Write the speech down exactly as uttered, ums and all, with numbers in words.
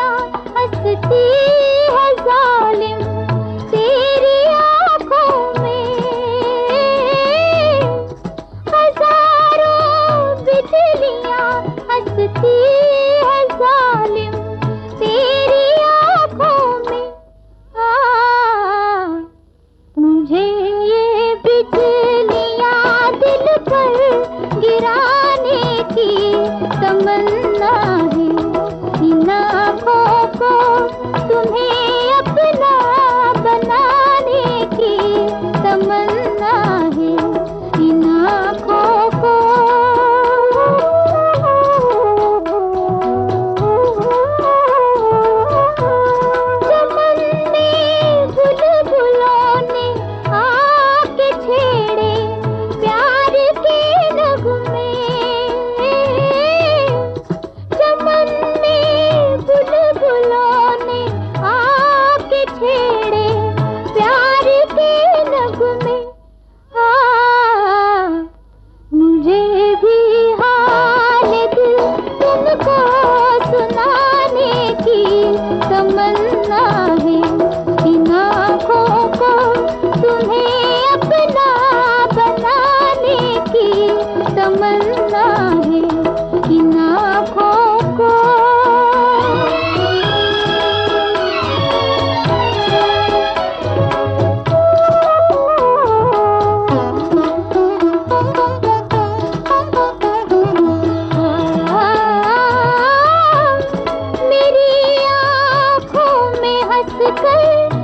हंसती है जालिम तेरी आंखों में। हजारों बिजलियां हंसती है जालिम तेरी आंखों में। आ, मुझे ये बिजलियां दिल पर गिराने की तमन्ना है। इन आँखों को तुम्हें अपना बनाने की तमन्ना है। इन आँखों को चमन में बुलबुलों ने आके छेड़े प्यार के नगमे। चमन में बुलबुलों ने आके छेड़े प्यार के नगमे। हाँ, मुझे भी हाल दिल तुमको सुनाने की तमन्ना है। इन आँखों को तुम्हें अपना बनाने की तमन्ना है। इन आँखों को मेरी आँखों में हंस कर